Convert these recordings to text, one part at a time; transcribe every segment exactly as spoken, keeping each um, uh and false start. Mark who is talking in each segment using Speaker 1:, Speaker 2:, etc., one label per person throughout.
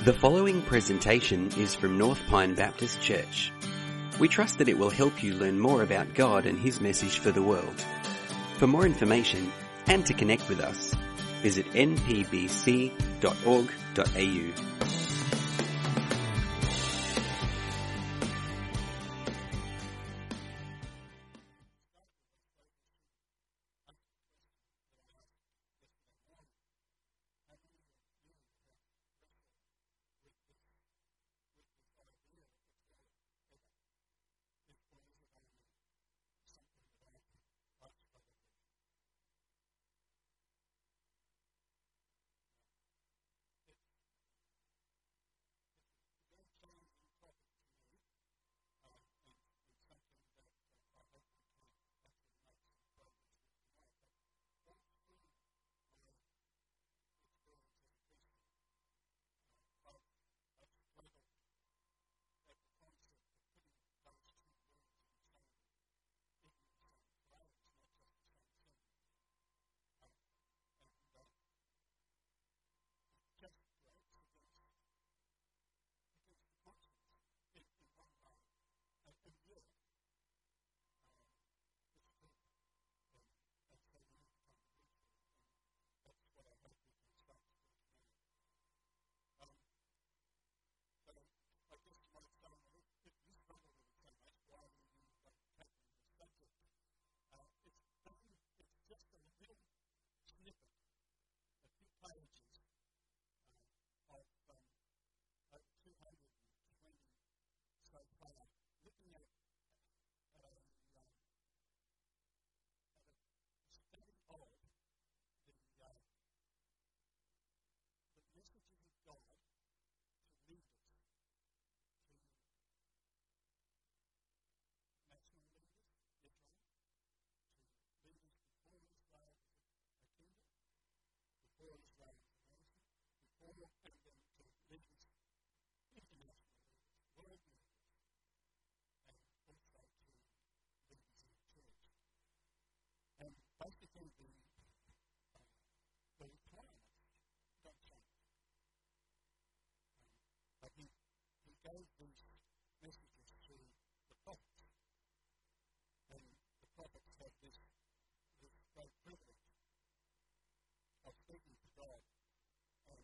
Speaker 1: The following presentation is from North Pine Baptist Church. We trust that it will help you learn more about God and His message for the world. For more information and to connect with us, visit n p b c dot org dot a u.
Speaker 2: Basically, the, the requirements don't change. Um, but he, he gave these messages to the prophets. And the prophets had this, this great privilege of speaking to God. And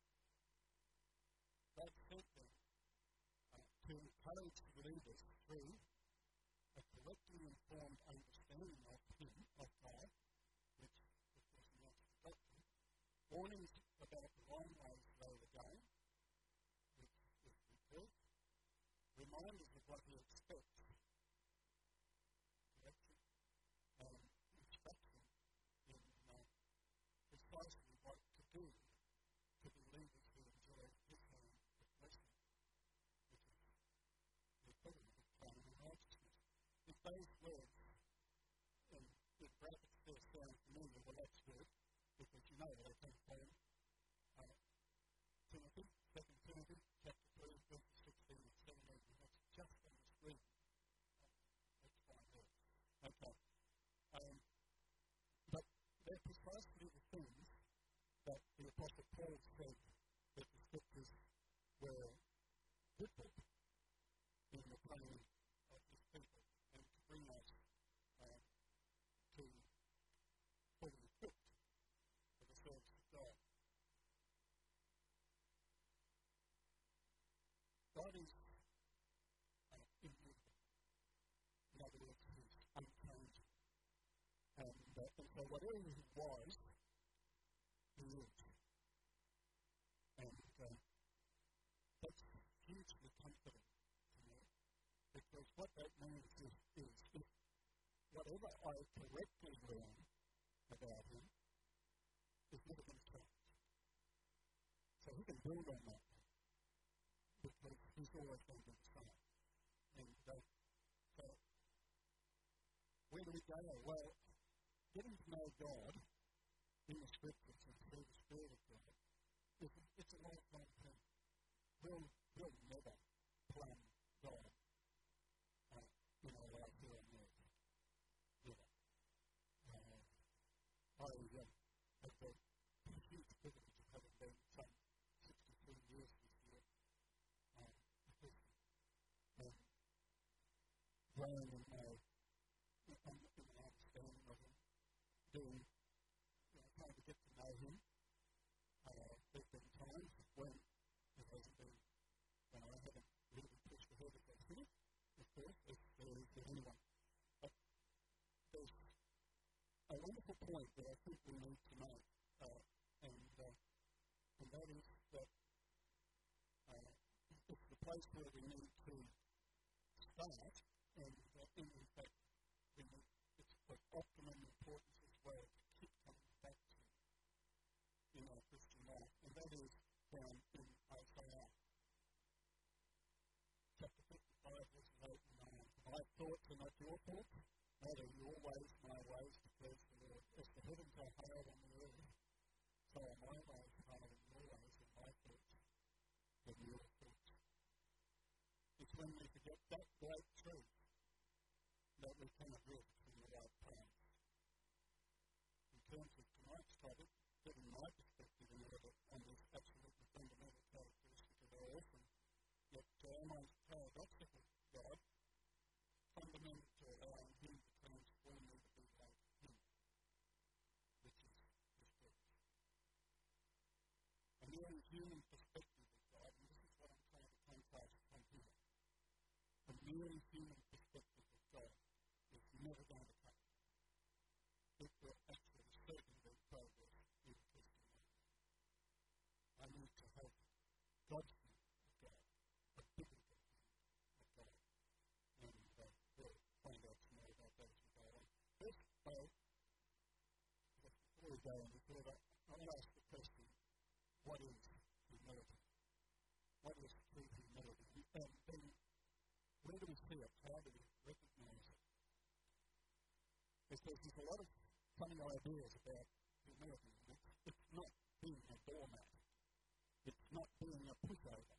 Speaker 2: God sent them uh, to encourage believers through a correctly informed understanding of Him, of God, which, of course, he wants to talk to, warnings about the wrong ways they were going, which is reproof, reminders of what He expects, correction, and instruction in uh, precisely what to do to believers who enjoy His hand of blessing, which is the equivalent of planning and righteousness. If those words, and if brackets there sound familiar, well, that's good, because you know what I come from. Uh, Timothy, Second Timothy, chapter three, verses sixteen and seventeen, and that's just on the screen. That's fine there. Okay. Um, but they're precisely the things that the Apostle Paul said that the Scriptures were good for in the planning of His people, and to bring us uh, to fully equipped for the service of God. God is uh, immutable. In other words, He's unchanging. And, uh, and so whatever He was, He is. And uh, that's hugely comforting to me, because what that means is, is if whatever I correctly learn about Him is never going to change. So He can build on that, because He's always going to be the same. And uh, so, where do we go? Well, getting to know God in the Scriptures and through the Spirit of God, is, it's a lifelong thing. We'll, we'll never plan God uh, in our life here on earth. Never. Uh, I uh, have the huge privilege of having been some sixty-three years this year growing in my, in, in my understanding of him, doing, you know, trying to get to know him. Uh, there's been times when it hasn't been, when I haven't really pushed ahead as I should, of course, if there is anyone. But there's a wonderful point that I think we need to make, uh, and, uh, and that is that uh, it's the place where we need to start, and uh, in fact, we need, it's of optimum importance as well to keep coming back to in our Christian life, and that is found in Isaiah chapter fifty-five, verses eight and nine. My thoughts are not your thoughts, neither your ways my ways, declares the Lord. As the heavens are higher than the earth, so are my ways higher than your ways, and my thoughts than your thoughts. It's when we forget that great truth that we cannot live in the right path. In terms of tonight's topic, given my perspective in order, and this absolutely fundamental characteristic of our awesome, yet almost paradoxical God, fundamental to allowing Him to transform me to be like Him, which is His purpose. A merely human perspective of God, and this is what I'm trying to contrast from here. A merely human perspective of God is never going to come. It will actually certainly progress in Christian life. I need to have God's view of God, a biblical view of God. And uh, we'll find out some more about that as we go on. First, uh, just before we go any further, I want to ask the question, what is humility? What is true humility? And then, where do we see it? How do we recognize it? Because there's a lot of funny ideas about humility. It's, it's not being a doormat. It's not being a pushover.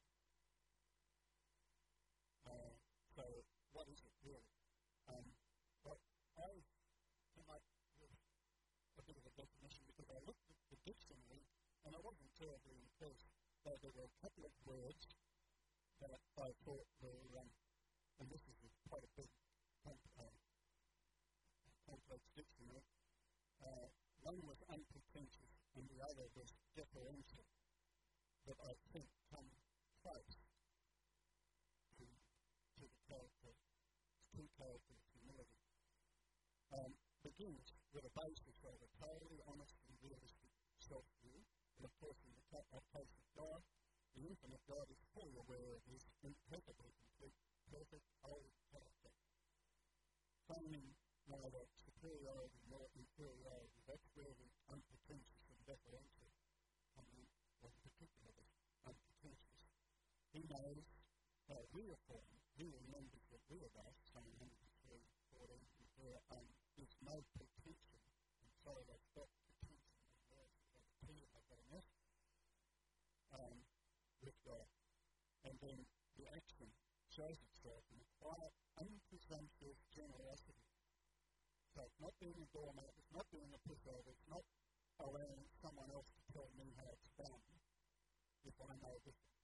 Speaker 2: Uh, so, what is it really? Um, but I came up with a bit of a definition because I looked at the dictionary and I wasn't terribly impressed. So there were a couple of words that I thought were, um, and this is quite a big uh, complex dictionary. Uh, one was unpretentious and the other was deferential, that I think come close to, to the character, true character of humility. Um, begins with a basis of a totally honest and realistic self-view, and of course in the case of God, the infinite God is fully aware of His impeccably complete, perfect, holy character. Claiming neither superiority nor inferiority, that's where the unpretentious and deferential come in, or particularly unpretentious. He knows how we are formed, He remembers that we are us, Psalm one hundred three, fourteen, there um, is no pretension, and so that's got pretension in words, that's P, I've got an S, um, with God. And then the action shows itself in a quiet, unpresumptuous generosity. So it's not being a doormat, it's not being a pushover, it's not allowing someone else to tell me how it's done if I know different.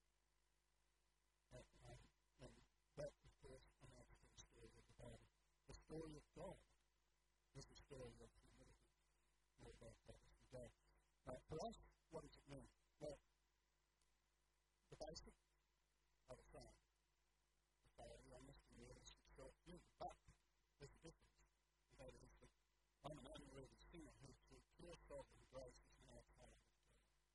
Speaker 2: And, um, and that, of course, amounts to the story of the Bible. The story of God is the story of humility. More about that as we go. Uh, for us, what does it mean? Well, the basic of the same. The failure, honest and realistic self-view. But there's a difference. That is that I'm an unworthy sinner who through pure sovereign grace is now a child of God.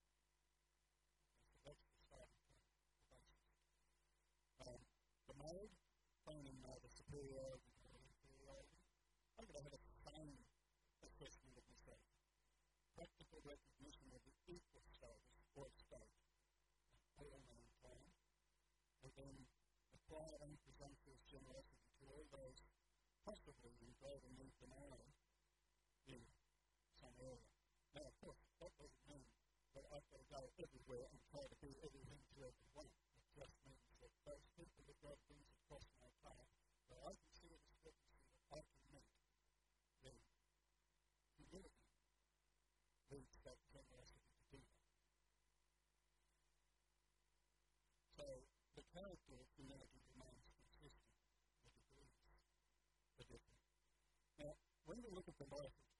Speaker 2: So that's the starting point, the basis. Um, the mode, claiming neither superiority nor inferiority, I'm going to have a sane assessment of myself. Practical recognition of the equal status or state of all mankind, and then apply unpresumptuous generosity to all those possibly in greater need than I am in some area. Now, of course, that doesn't mean that I've got to go everywhere and try to be everything to everyone. It just means that those people that God brings across my path, that I can see a discrepancy that I can meet, then humility leads that generosity to do that. So, the character of humility remains consistent with degrees.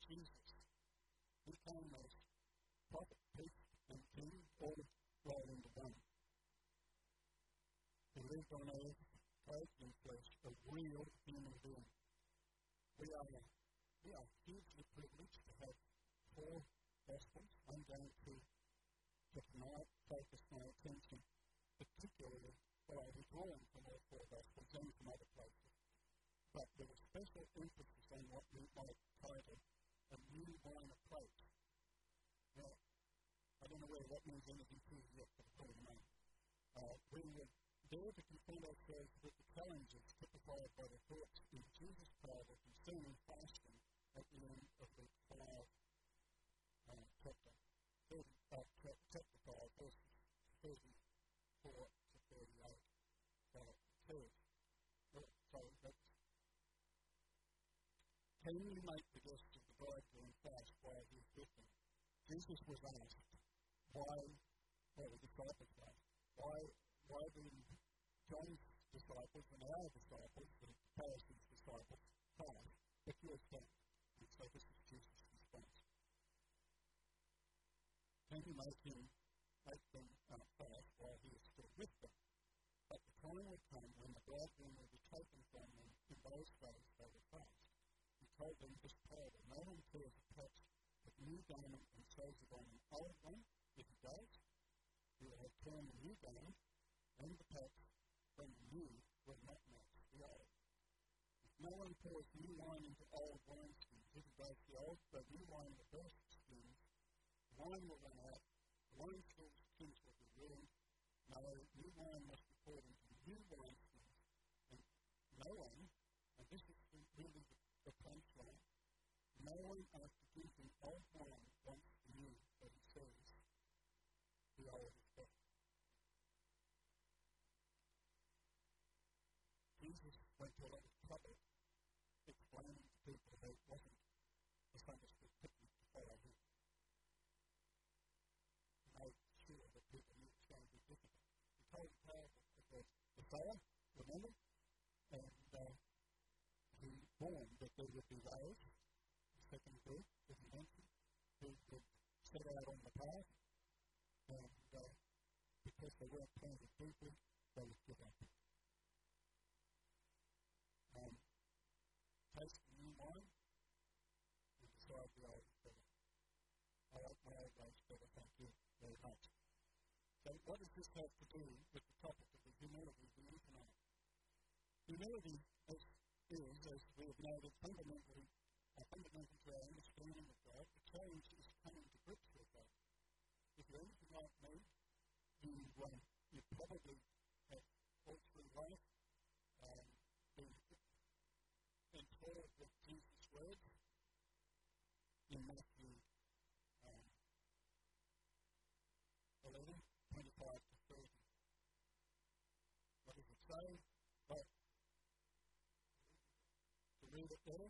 Speaker 2: Jesus. He came as prophet, priest, and king, all rolled into one. He lived on earth, clothed in flesh, a real human being. We are, we are hugely privileged to have four Gospels. I'm going to, to tonight focus my attention particularly, well, I'll be drawing from all four Gospels and from other places. But there was special emphasis on what we might title a new wine approach. Now, I don't know whether that means anything to you yet, but it's pretty much. Uh, we were there to confront ourselves with the challenges typified by the thoughts in Jesus' parable concerning fasting at the end of the five, uh, chapter, thirty, uh, chapter five, verses thirty-four to thirty-eight. So it says, so that's, can you make the guests of the bridegroom fast while he is with them? Jesus was asked, why, well, the disciples asked, why, why did John's disciples and our disciples, the Pharisees' disciples, fast, but yours don't? And so this is Jesus' response. Can you make him, make them uh, fast while he is still with them? But the time will come when the bridegroom will be taken from them, in those days they will fast. He told them this parable, no one tears a patch of new garment and sews it on an old one. If he does, he will have torn the new garment, and the patch from the new will not match the old. If no one pours new wine into old wineskins, if he does, the old, the new wine will burst the skins, the wine will run out, the wineskins skins will be ruined. No, new wine must be poured into the new wineskins, and no one, and this is really the, the punchline, no one after drinking old wine wants the new, but he says, the old is better. Jesus went to a lot of trouble explaining to people that it wasn't a Sunday school picnic to follow him. He made sure that people knew it was going to be difficult. He told the parable of the, the sower, remember? And uh, he warned that there would be those, the second group that he mentioned, who would set out on the path, and uh, because they weren't planted deeply, they would give up. Um, taste the new wine and decide the old is better. I like my old ways better, thank you very much. So what does this have to do with the topic of the humility of the infinite? Humility is, is, as we have noted, fundamentally, uh, fundamental to our understanding of God. The challenge is coming to grips with God. If you're anything like me, you, um, you probably have all through life um, been enthralled with Jesus' words in Matthew um, eleven, twenty-five to thirty. What does it say? But to read it there,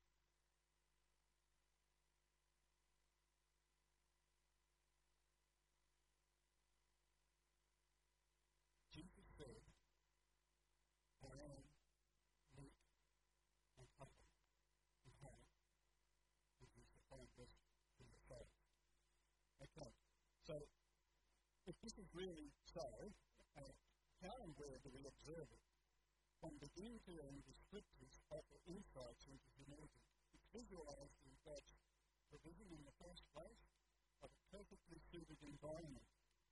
Speaker 2: Jesus said, I am meek and humble in heart, which is the find this in the faith. Okay, so if this is really so, uh, how and where do we observe it? From beginning to end, the scriptures offer insights into humility. It's visualized in God's provision in the first place of a perfectly suited environment.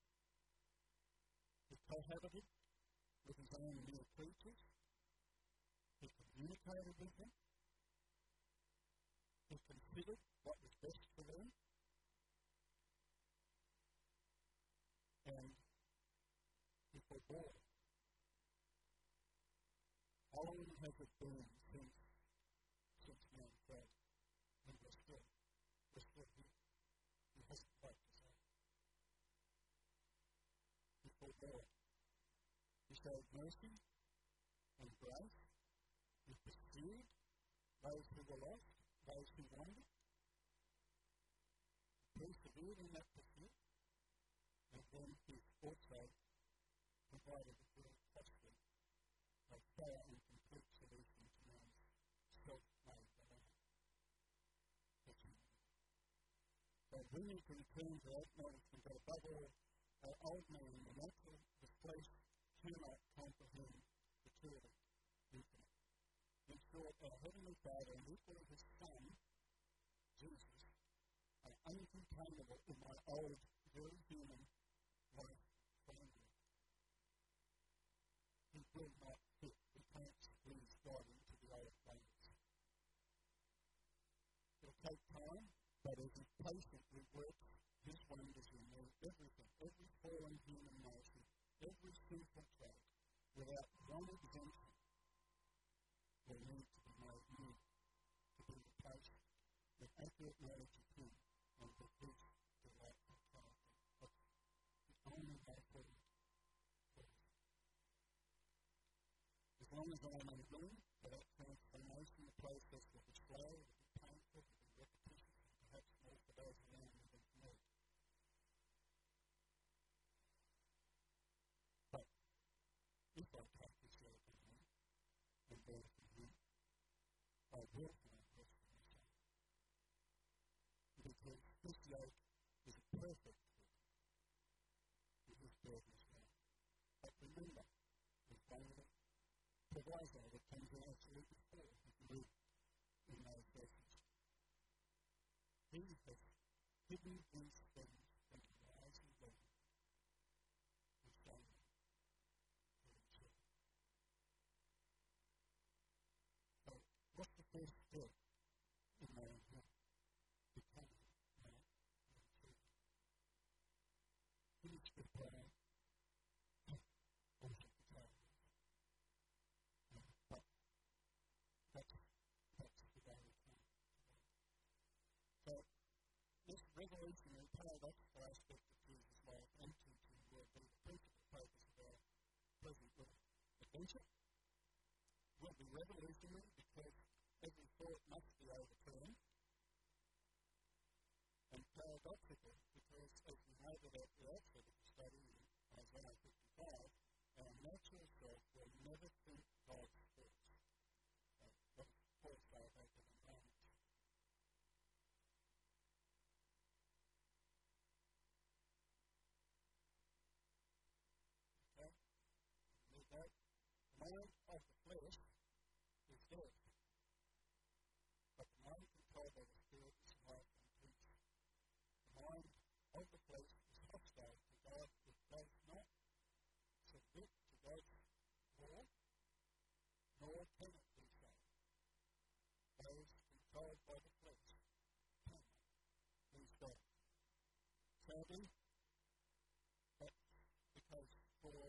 Speaker 2: He cohabited with his own mere creatures. He communicated with them. He considered what was best for them. And he forbore. How long has it been since, since man fell? And we're still, we're still here. He hasn't quite decided. He forbore. He showed mercy and grace. He pursued those who were lost, those who wandered. He persevered in that pursuit. And then he also provided a very costly, a fair and complete solution to man's self-made dilemma. That he we need to return to acknowledgement that above all, our old man, the natural, the flesh, cannot comprehend the truly infinite. In short, our Heavenly Father and equally His Son, Jesus, are uncontainable in my old, very human life framework. He will not fit. We can't squeeze God into the old framework. It'll take time, but as He patiently works His wonders in me, everything, every fallen human nation, every sinful trait, without one exemption, will need to be made new, to be replaced with accurate knowledge of Him and with His delightful character. That's the only way forward. As long as I am unwilling for that transformation, the process will be slow, it will be painful, it will be repetitious, and perhaps more for those around me than for me. But if I take this yoke on Him and bear it from Him, I will find restoration. Because this yoke is a perfect fit with His burden as well. But remember, His only proviso that comes in absolutely before, if you read in those verses. He has hidden these things from the wise and learned and shown them to Himself. So, what's the first step in knowing Him? Becoming man and children. Finish the prayer. Worship the Father. But that's, that's the way we come today. So, this revolutionary paradoxical aspect of Jesus' life and teaching will be the principal focus of our present little adventure. Will be revolutionary because every thought must be overturned. And paradoxical because, as we noted at the outset of the study in Isaiah fifty-five, our natural self will never think God's thoughts. Uh, what does Paul say about that in Romans? Okay? Read that. The mind of the flesh is death, but the mind controlled by the Spirit is life and peace. The mind of the flesh is hostile to God. It does not submit to God's law, nor can it do so. Those controlled by the flesh cannot please God. Sadly, that's because for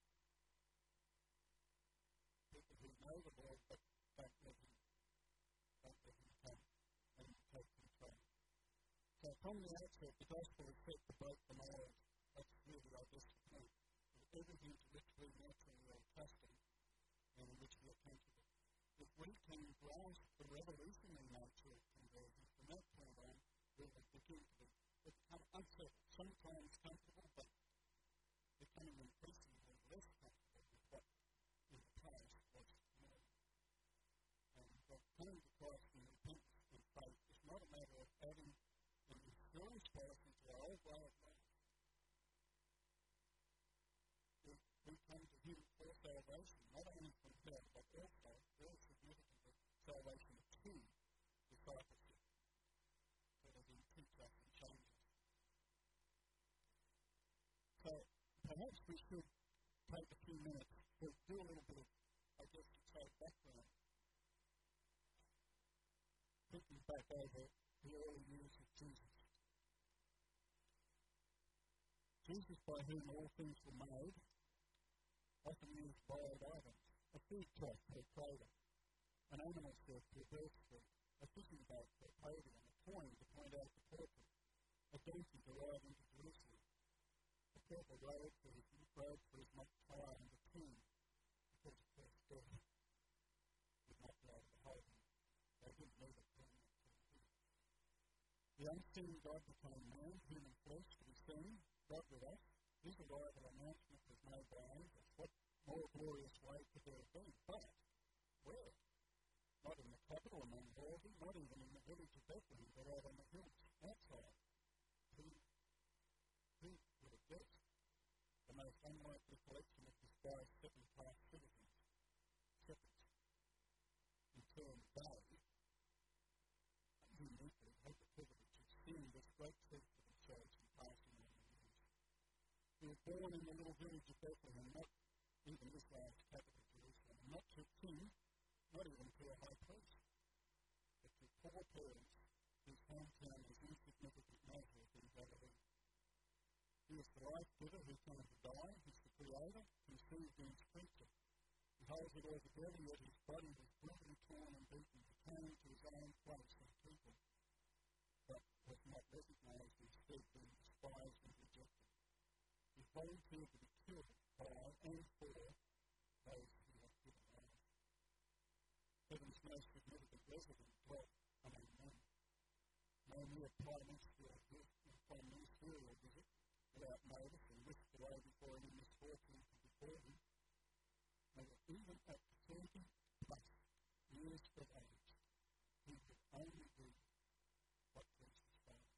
Speaker 2: people who know the Lord but don't let Him, don't let Him come and take control. So from the outset, the gospel is set to break the mold. That's really, I guess, the point. Everything to which we naturally are accustomed and in which we are comfortable. If we can grasp the revolutionary nature of conversion, from that point on, we will begin to be, become unsettled, sometimes comfortable, but becoming increasingly less comfortable with what in the past was normal. And uh, coming to Christ in repentance and faith is not a matter of adding an insurance policy to our old way of life. We come to Him for salvation, not only from hell, but also, very significantly, salvation to discipleship, so that He teach us and change us. So, perhaps we should take a few minutes to do a little bit of, I guess you'd say, background, thinking back over the early years of Jesus. Jesus, by whom all things were made, often used borrowed items, a food truck for a trader, an animal shed for a bird street, a fishing boat for a podium, a coin to point out the portrait, a donkey to ride into Jerusalem, a purple robe for his robe for his mock tie, and a tomb, because of course death would not be able to hold him. They didn't need a permanent tomb. The unseen God became man, human flesh, to be seen, God with us. His arrival announcement was made by angels. What more glorious way could there have been? But where? Not in the capital among royalty, not even in the village of Bethlehem, but out on the hills outside. a collection of disguised second-class citizens, shepherds, in turn they, uniquely, had the privilege of seeing this great truth for themselves and passing on the news. He was born in the little village of Bethlehem, not even Israel's capital, Jerusalem, not to a king, not even to a high priest, but to poor parents whose hometown was insignificant Nazareth in Galilee. He is the life giver who came to die, he is the creator who sees the creature. He holds it all together, yet his body was brutally torn and beaten. He came to his own place and people, but was not recognized, instead being despised and rejected. He volunteered to be killed by and for those who had given life. Heaven's most significant resident dwelt among men. No mere parliamentary visit without notice and whisked away before any misfortune could befall him. They were even at thirty plus years of age, he could only do what pleased his Father.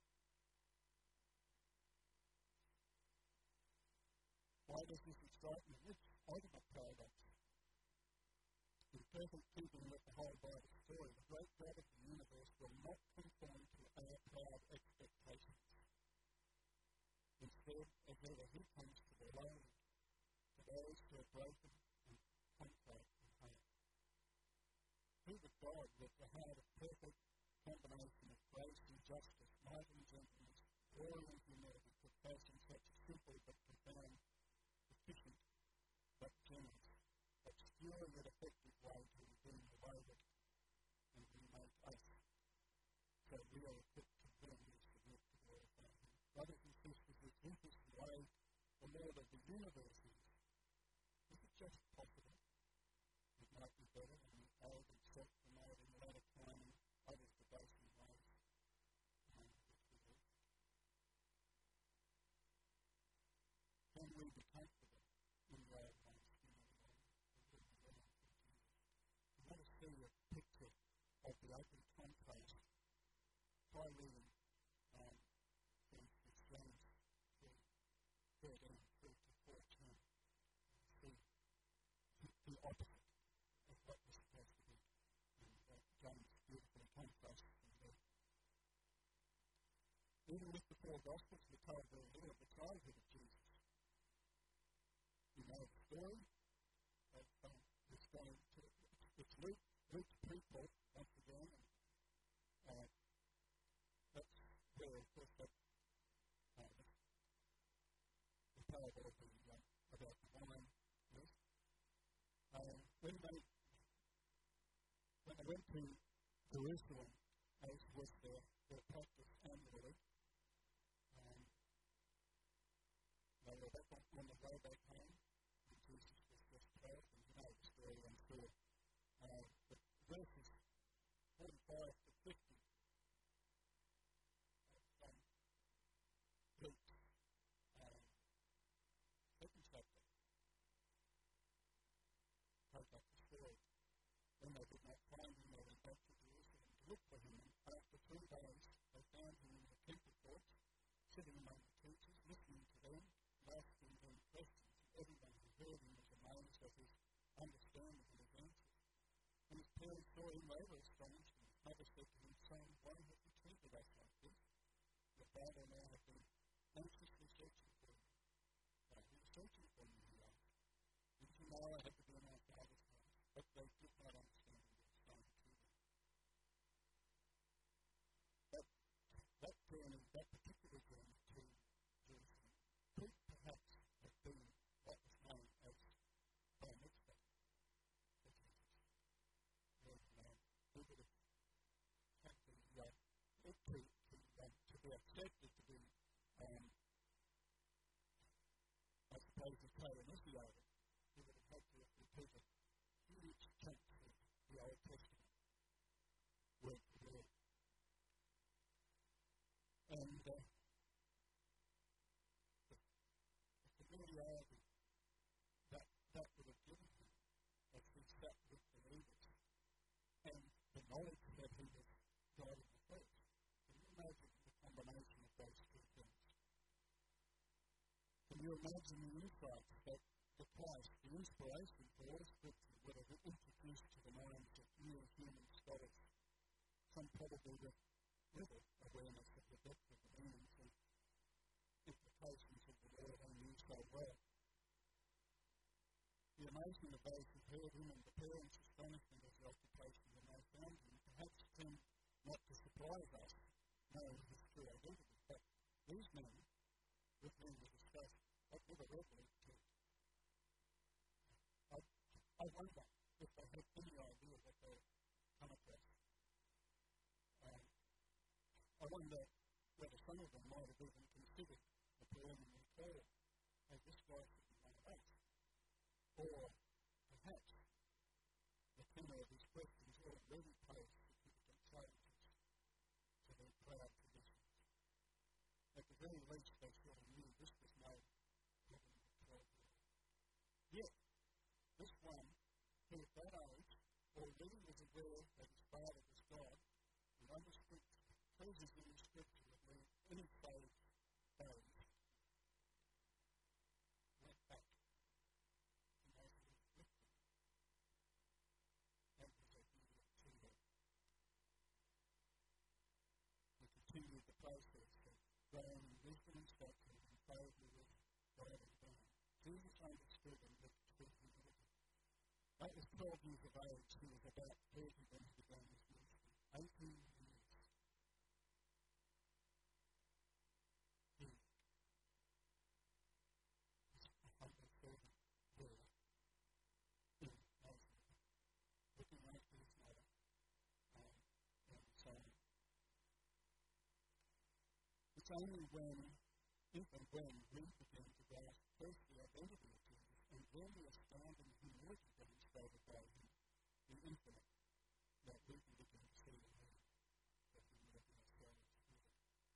Speaker 2: Why does this excite me? It's ultimate paradox. In perfect keeping with the whole Bible story, the great God of the universe will not conform to our proud expectations. Instead, as ever, he comes to the lowly, to those who are broken and contrite in heart. Who but God, with the heart of perfect combination of grace and justice, might and gentleness, glory and humility, could fashion such a simple but profound, efficient but generous, obscure yet effective way to redeem the wayward and remake us, so we are equipped to firmly submit to glorify him. Brothers and sisters, if this is the way the Lord of the universe is, is it just possible? It might be better than the old and set promoted in the latter time and others debasing ways um, which we do. Can we be comfortable in the old ways? I want to see a picture of the open contrast. Try reading um, Genesis James three, thirteen through to fourteen. See the opposite of what was supposed to be. And uh, James beautifully contrasts them there. Even with the four Gospels, we tell very little of the childhood of Jesus. You know the story of um, this going to it's Luke, Luke's people, once again, and uh, that's where, of course, that, uh, the, the parable of the, uh, about the wine is. Uh, when they, when they went to Jerusalem, as was their, their practice annually, um, they were back on, on the way back home, and Jesus was just twelve, and you know the story, I'm sure. Uh, the verses forty-five to fifty of um, Luke's uh, second chapter take up the story. When they did not find him, they went back to Jerusalem to look for him, and after three days they found him in the temple courts, sitting among the teachers, listening to them, asking them questions, and everyone who heard him was amazed at his understanding and his answers. When his parents saw him, they were astonished, and his mother said to him, "Son, why have you treated us like this? Your father and I have been anxiously searching for you." "Why are you searching for me?" he asked. "Didn't you know I had to be in my father's house?" But they did not understand what he was saying to them. That, that journey, that particular journey to Jerusalem, could perhaps have been what was known as bar mitzvah. Who would have had the, uh, to, to, um, to be accepted to be, um, I suppose, the Torah initiated, he would have had to have repeated huge chunks of the Old Testament, word for word. And uh, the, the familiarity that that would have given him as he sat with the leaders, and the knowledge that he was God in the flesh. Can you imagine the combination of those two things? Can you imagine the insights that inspiration for all Scripture would have introduced to the minds of new human scholars some probably with little awareness of the depth of the meanings and implications of the word they knew so well. The amazement of those who heard him and the parents' astonishment of the occupation when they found him perhaps tend not to surprise us, knowing his true identity. But these men, with whom we discussed, had never read the Scripture. I, I wonder if they had any idea what they had come across. Um, I wonder whether some of them might have even considered the preliminary call as this guy should be one of us. Or perhaps the tenor of his questions already posed significant challenges to their proud traditions. At the very least, they sort of knew this was no problem of twelve years. Yet, this one, who at that age already was aware that his father was God and understood treasures in the Scripture that were any saved days, went back to Nazareth with them and was obedient to them. He continued the process of growing in wisdom and stature and favour with God and man. Jesus understood and looked to humility. That was twelve years of age. He was about thirty when he began his ministry. Eighteen years. He was a humble servant there in Nazareth, looking after his mother um, and so on. It's only when, if and when, we begin to grasp first the identity of Jesus and then the astounding humility demonstrated by him, the infinite, that we can begin to see the need that we live in ourselves with.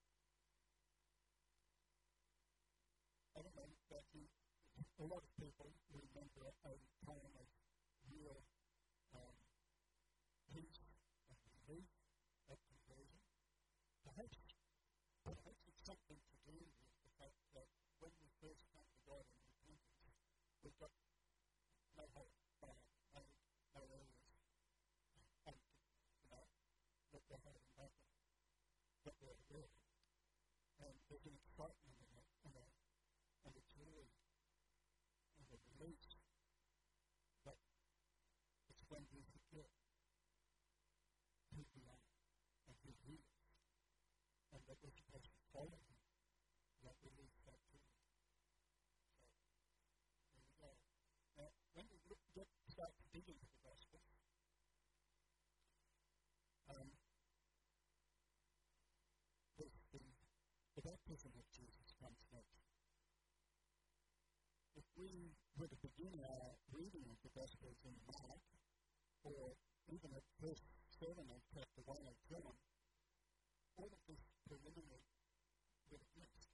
Speaker 2: I don't know that you, a lot of people remember a time of real um, peace and relief at conversion. Perhaps, perhaps it's something to do with the fact that when we first come to God in repentance, we've got no hope, no, no, no areas, and, you know, that we're holding back on, that we're aware of. And there's an excitement in it, and a, and a joy, and a release, but it's when we forget who we are, and who he is, and that we're supposed to follow him, that we lose that too. So, there we go. Now, when we look, get, start to dig into the Gospel, um, the, the, the baptism of Jesus comes next. If we were to begin our reading of the Gospels in Mark, or even at verse seven of chapter one of John, all of this preliminary would have missed.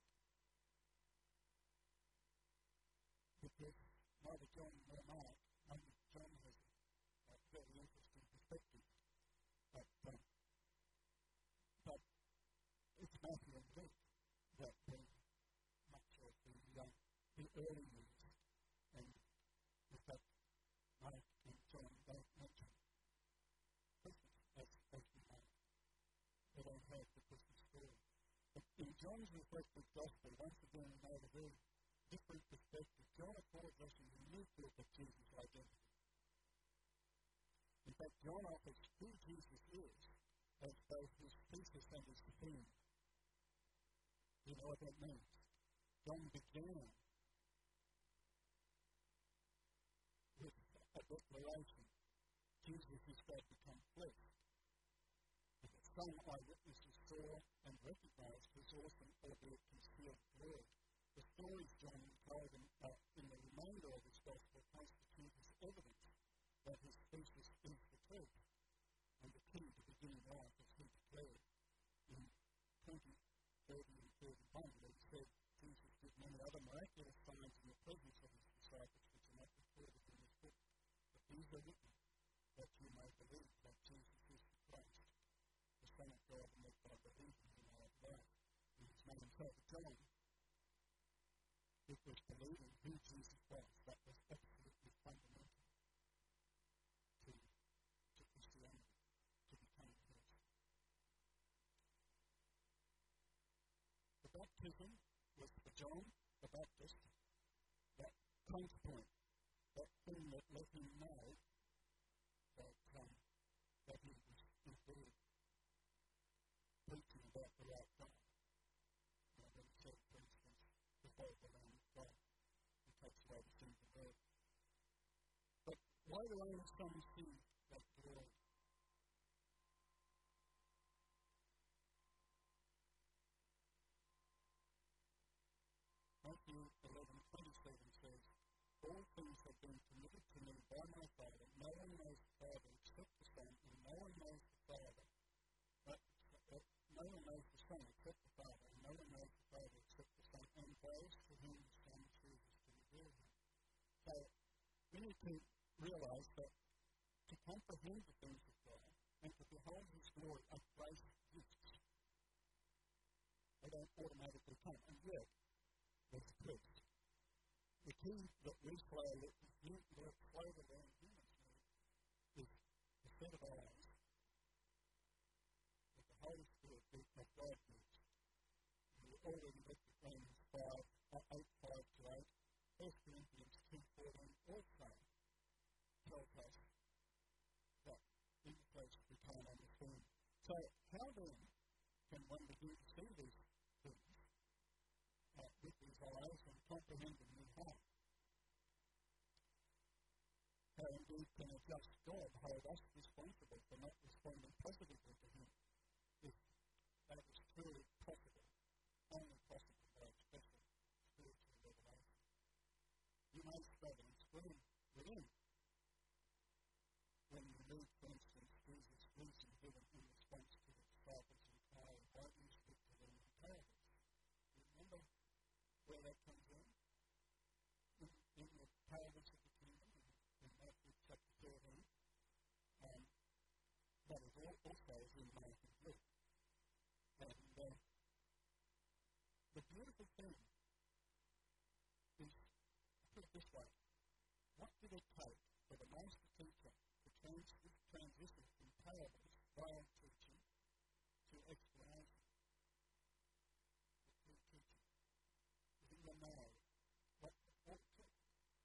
Speaker 2: Because neither John nor Mark, only John has a, a very interesting perspective. But, um, but it's Matthew and Luke that bring much of the, um, the early years. And in fact, Mark and John don't mention Christmas as, as we know. They don't have the Christmas story. But in John's reflective gospel, once again we know the very different perspective. John affords us a unique look at Jesus' identity. In fact, John offers who Jesus is as both his thesis and his theme. You know what that means? John began with a declaration. Jesus is God become flesh. Some eyewitnesses saw and recognized his awesome, albeit concealed glory. The stories John told in, uh, in the remainder of his gospel constitute his evidence that his thesis is the truth and the key to beginning life, as he declared in twenty, thirty, and thirty-one, where he said Jesus did many other miraculous signs in the presence of his disciples, which are not recorded in this book. But these are written that you may believe that Jesus is the Christ, the Son of God, and that by believing you may have life in his name. So for John, it was believing who Jesus was that was absolutely fundamental. baptism was for John the Baptist, that punch point, that thing that let him know that, um, that he was indeed preaching about the right God. You know, when he said, for instance, behold the Lamb of God, who takes away the sins of the world. But why do only some see that glory? Matthew eleven twenty-seven says, all things have been committed to me by my Father. No one knows the Father except the Son, and no one knows the Father. But, uh, no one knows the Son except the Father, and no one knows the Father except the Son, and those to whom the Son chooses to reveal him. So, we need to realize that to comprehend the things of God and to behold His glory are grace gifts. They don't automatically come. And yet, there's a twist. The key that we flow, that you flow around humans need, is the set of eyes that the Holy Spirit of God gives. We already looked at Romans five, eight, five to eight. First Corinthians two fourteen also tells us that in the place we can't understand. So, how then can one begin to see these things uh, with these eyes and comprehend them in heart? How indeed can a just God hold us responsible for not responding positively to Him if that is truly possible, only possible by special spiritual revelation? You may struggle and scream within when you read, for instance, Jesus preaching heaven in response to the disciples inquiring, why do you speak to them in parables? Do you remember where that comes in? In, in the parables of the kingdom, in, in Matthew chapter thirteen, um, that is all, also is in Mark and Luke. And uh, the beautiful thing is, put it this way, what did it take for the master teacher to change this transition from parables, wild teaching, to explanation? The true teaching. Does anyone know what the what it took?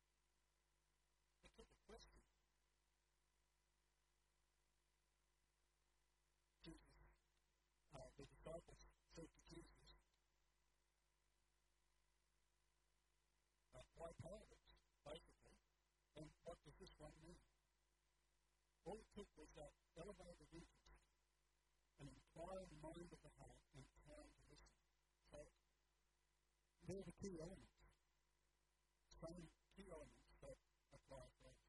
Speaker 2: It took a question. Jesus, uh, the disciples said to Jesus, uh, why parables, basically? And what does this one mean? All it took was that elevated interest, an inquiring mind of the heart, and time to listen. So, they're the key elements. Some key elements that apply to us.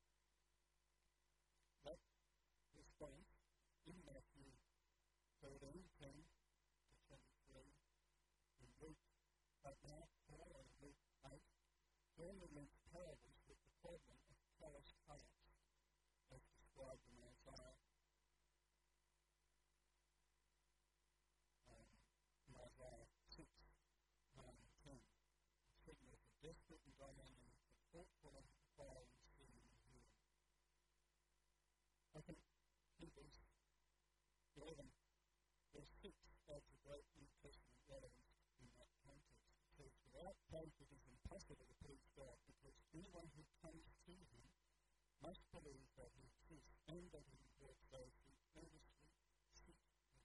Speaker 2: That response in Matthew thirteen, ten to twenty-three, in Luke, uh, Mark four, and Luke eight, firmly links parables with the problem of callous hearts, as described in Isaiah, um, in Isaiah six, nine, and ten. The signals of desperate and dynamic, the thoughtful and inquiring, seeing and hearing. I think Hebrews eleven, verse six adds a great New Testament relevance in that context. It says, without faith it is impossible to please God, because anyone who comes to Him must believe that He exists and that He rewards those who earnestly seek Him.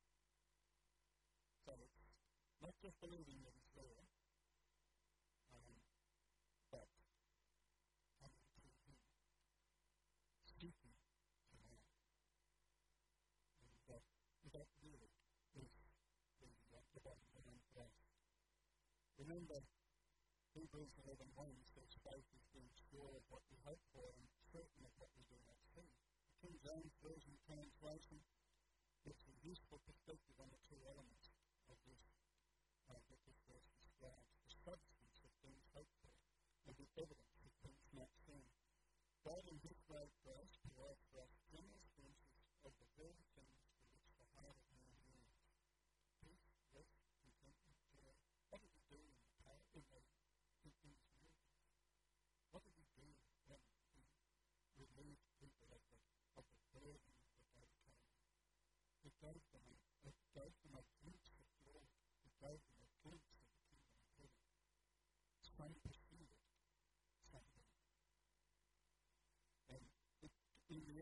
Speaker 2: So it's not just believing that He's there, um, but coming to Him, seeking to Him. And that, that really is the, uh, the bottom line for us. Remember, Hebrews eleven one says, faith is being sure of what we hope for and certain of what we do not see. The King James Version translation gives a useful perspective on the two elements of this, uh, that this verse describes: the substance of things hoped for and the evidence of things not seen. God in His great grace provides for us generous glimpses of the very things for which the heart of man yearns. Peace, rest, contentment, joy. What did He do in the power in the in these miracles? What did He do when He relieved people of the of the burden that they were carrying? It gave them a it gave them a glimpse of glory. It gave them a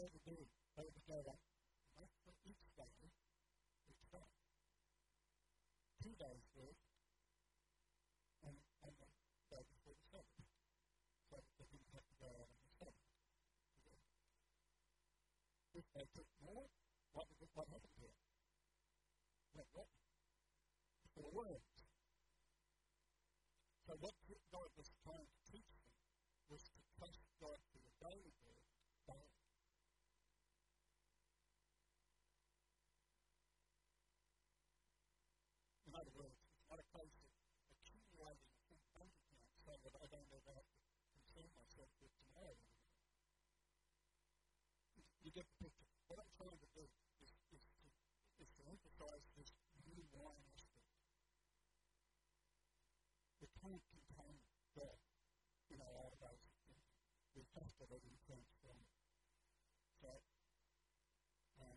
Speaker 2: they would do? They would go up, not for each day, each day. Two days worth, and, and the day before the Sabbath. So that they didn't have to go out on the Sabbath. If they took more, what, what happened to it? What happened? For the words. So what God was trying to teach them was to trust God for the daily bread daily. In other words, it's not a case of accumulating a full bank account so that I don't ever have to concern myself with tomorrow. You get the picture. What I'm trying to do is, is, to, is to emphasize this new wine aspect. We can't contain God in our old ways of thinking. We have to let Him transform it. So, um,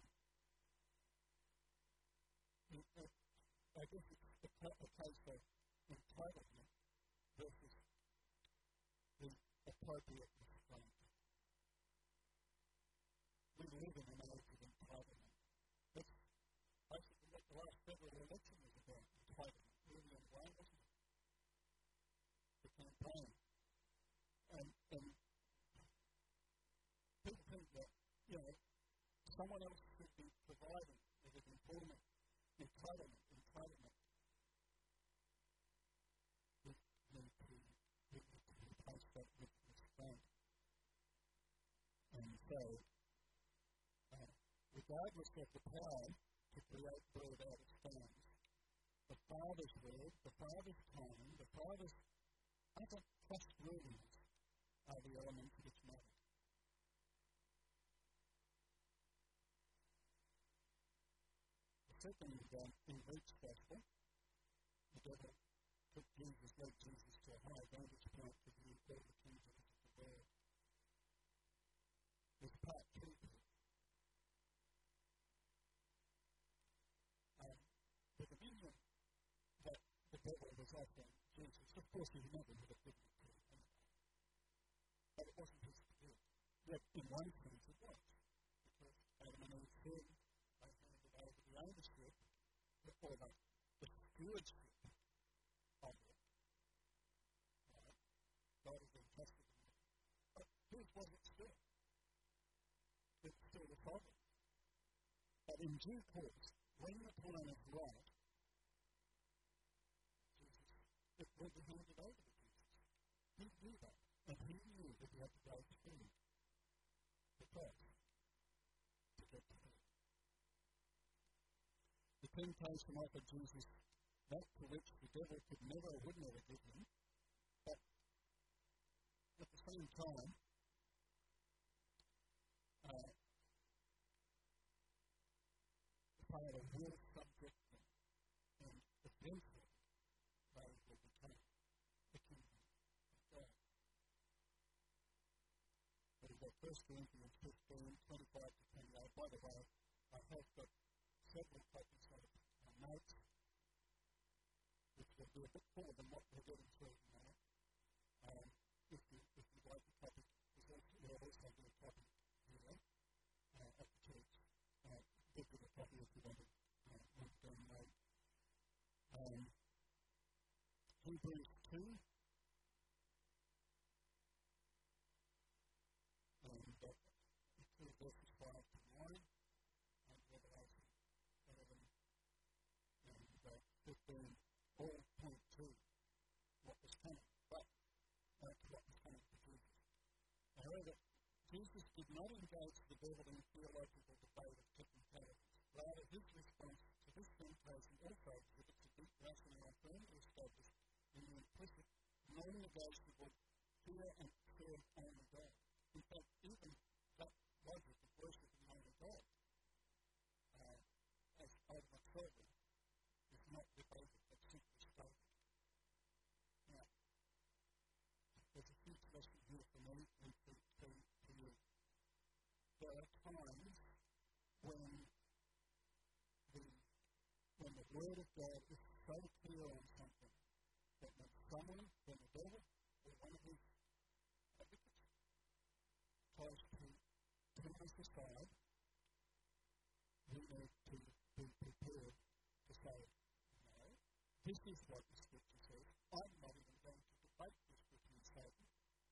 Speaker 2: it, it, I guess it's a, a case of entitlement versus the appropriate restraint. We live in an age of entitlement. That's basically what the last federal election was about, entitlement. Really and way, wasn't it? The campaign. And, and people think that, you know, someone else should be providing with an employment, entitlement, entitlement. We need to, we need to replace that with restraint. And so, uh, regardless of the power to create bread out of stones, the Father's word, the Father's time, the Father's utter trustworthiness are the elements which matter. The second is um, in Luke's Gospel, the devil took Jesus, led Jesus to a high vantage point to view all the kingdoms of the world. There's part two to it. Um, the dominion that the devil was offering Jesus, of course he never would have given it to him anyway. But it wasn't his to do. Yet in one sense it was. Because Adam and Eve sinned, they handed over the ownership, or the, the stewardship of it. Right? God has entrusted them. But his wasn't still. It's still the problem. But in due course, when the time is right, Jesus, it will be handed over to Jesus. He knew that. And he knew that he had to go through the process to get to him. The temptation offered Jesus that to which the devil could never or would never give him, but at the same time, uh, the Father will subject them, and eventually they will become the kingdom of God. But we've got First Corinthians fifteen, twenty-five to twenty-eight. By the way, I have got several copies of my notes, which will be a bit fuller than what we're getting through now. Um, if, you, if you'd like a copy, there's also, we'll also do a copy here uh, at the church. Uh, give you a copy if you want to uh, want to download. Um, Hebrews two. And uh, two verses five to nine. And Revelation eleven and uh, fifteen, all point to what was coming, but uh, to what was coming to Jesus. However, Jesus did not engage the devil in theological debate of technicalities. Rather, his response to this temptation also exhibits a deep rationale firmly established in the implicit, non-negotiable, fear and serve only God. In fact, even that logic of worshipping only God, uh, as ultimate servant, is not debated but simply stated. Now, there's a huge lesson here for me and for, for, for you. There are times when the, when the Word of God is so clear on something that when someone, when the devil, or one of his advocates, tries to turn this aside, we need to be prepared to say, no, this is what the Scripture says. I'm not even going to debate this with you, Satan.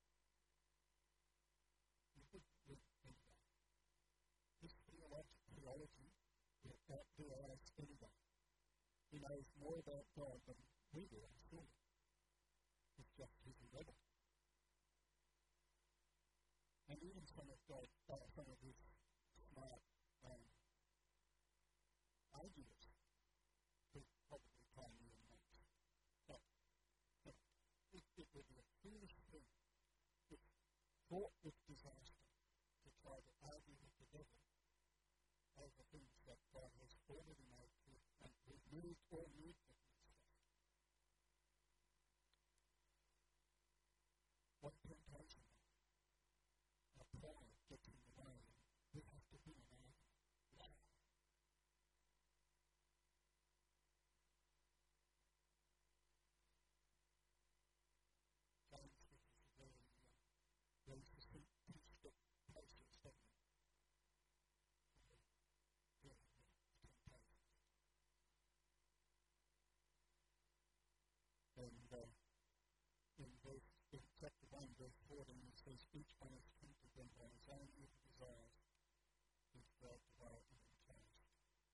Speaker 2: You would do that. This theological theology will outdo ours anyway. He knows more about God than we do, I'm sure. It's just his level. And even some of God, uh, some of his smart um, arguments could probably pioneer much. But, but it, it would be a foolish thing if fraught with disaster to try to argue with the devil over things that God has already made clear and removed or moved with this stuff. What temptation? Our pride gets in the way and we have to be an argument. Wow. James gives us a very, uh, very succinct two-step process, doesn't it? Very, very temptations. And uh, in verse, in chapter one, verse fourteen, it says, each one is tempted them by his own evil desires, is dragged away and enticed.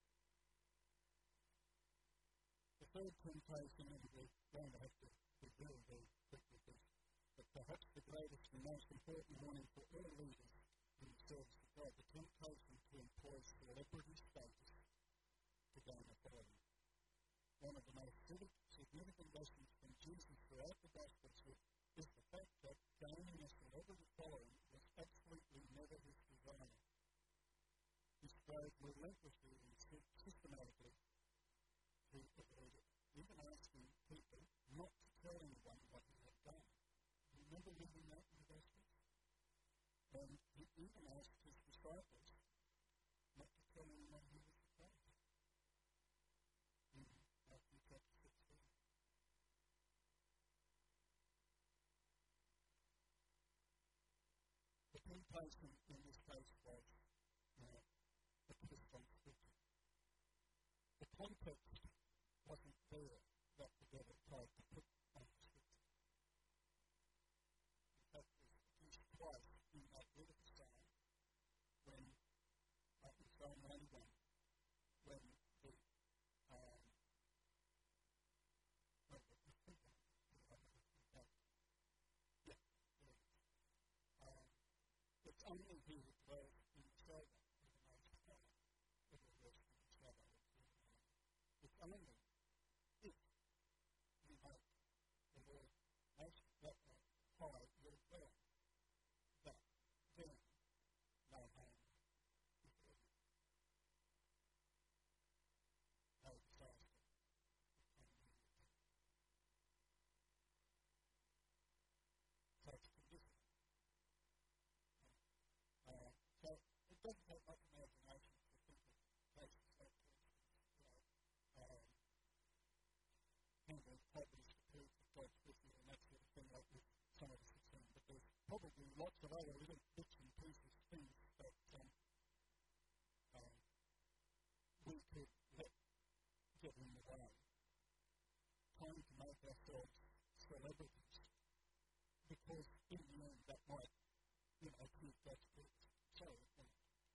Speaker 2: The third temptation, and we're going to have to be very, very quick with this, but perhaps the greatest and most important warning for all leaders in the service of God, the temptation to employ celebrity status to gain a following. One of the most significant lessons from Jesus throughout the Gospels is the fact that gaining a celebrity following was absolutely never his desire. He strove relentlessly and systematically to avoid it, even asking people not to tell anyone what he had done. You remember reading that in the Gospels? And he even asked his disciples not to tell anyone he was the Christ. In Matthew chapter sixteen. The temptation in this case was uh, a twist on Scripture. The context wasn't there that the devil tried to put on the Scripture. In fact, there's at least twice in that bit of the psalm when, like in Psalm ninety-one, when the um, well, the people, yeah, there it is. Um, it's only he who dwells in the shelter of the Most High that will rest in the shadow of the Almighty. It's only if you make the Lord Most High your dwelling that then no harm before you. No disaster can be returned. So it's conditional. Uh, so it doesn't take much imagination to think of cases like, for instance, you know, um, Henry Potters to prove that God's with you and that sort of thing, like with some of us have seen. But there's probably lots of other little bits and pieces, things that um, um, we could let get in the way, trying to make ourselves celebrities, because in the end that might, you know, prove God's purpose. So, um,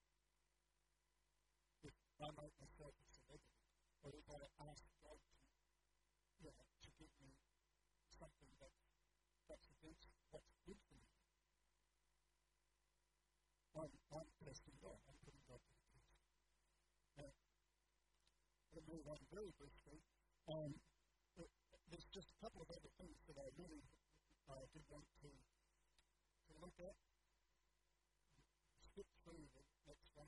Speaker 2: if I make myself a celebrity, or if I ask God to, you know, to give me something that, that's against what's good for me, I'm, I'm testing God. I'm putting God to the test. Now, I'll move on very briefly. Um, there's just a couple of other things that I really uh, did want to, to look at. Skip through the next one.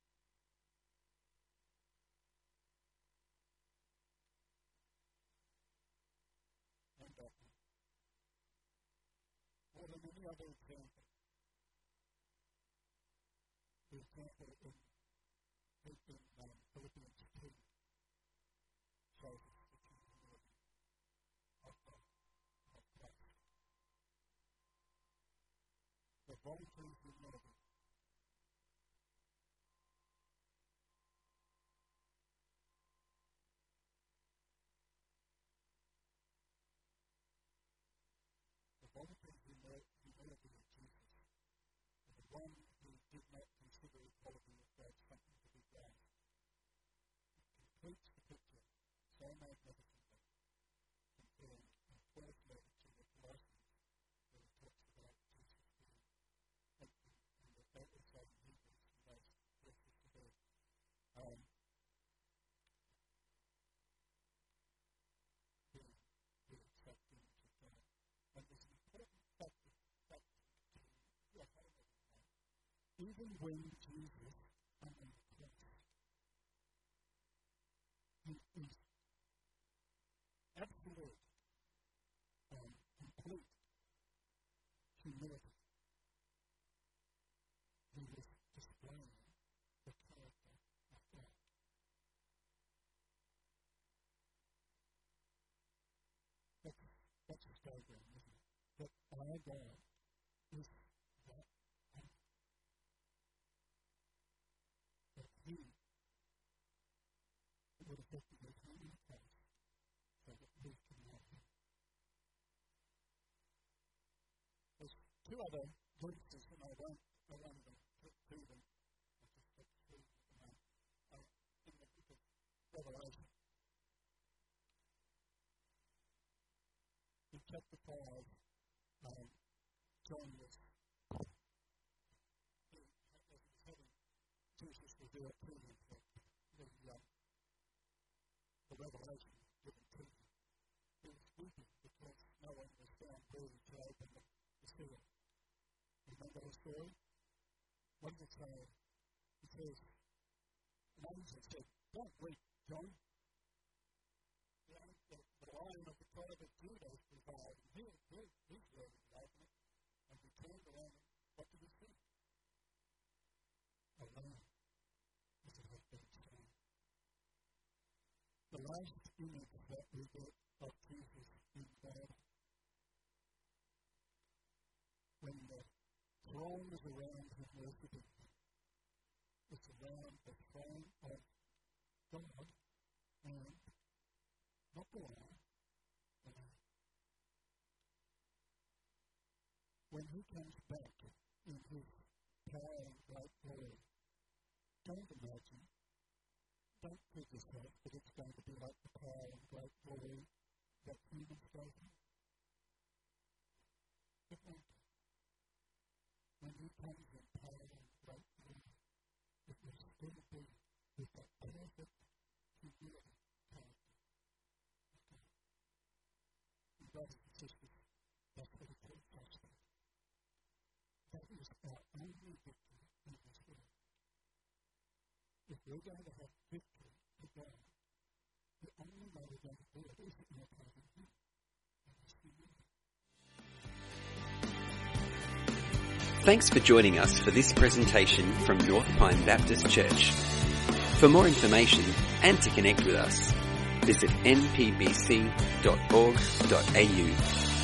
Speaker 2: And that one. Or there many other examples. The example in, in um, Philippians two shows us the true humility of, the, of Christ. The voluntary humility even when Jesus hung on the cross, he is absolute and complete humility. He was displaying the character of God. That's, that's a staggering, isn't it? That our God is that humble. That he would effectively come in place so that we can know him. There's two other glimpses, and I won't, I won't even put to them. I'll just put two of them uh, in the book of Revelation. In chapter five, um, John was, he, as he was having Jesus revealed to him, the, the, uh, the revelation given to him, he was weeping because no one was found worthy to open the, the seal. Remember the story? What does it say? It says, an angel said, "Don't weep, John. The, the, the lion of the tribe of Judah has prevailed, and he, he, he's worthy to open it." And we turned around, and what did we see? A lamb, as it has been slain. The last image that we get of Jesus in battle, when the throne is around him worshipping him, it's around the throne of God and not the lion, the lamb. When he comes back in his power and great glory, don't imagine, don't kid yourself that it's going to be like the power and great glory that humans go through. It won't. When he comes in power and great glory, it will still be with that perfect humility character of God. And brothers and sisters, that's what it tells us. That is our only victory in this world. If we're going to have victory to God, the only way we're going to do it is in a part of him. And it's humility.
Speaker 1: Thanks for joining us for this presentation from North Pine Baptist Church. For more information and to connect with us, visit n p b c dot org dot a u.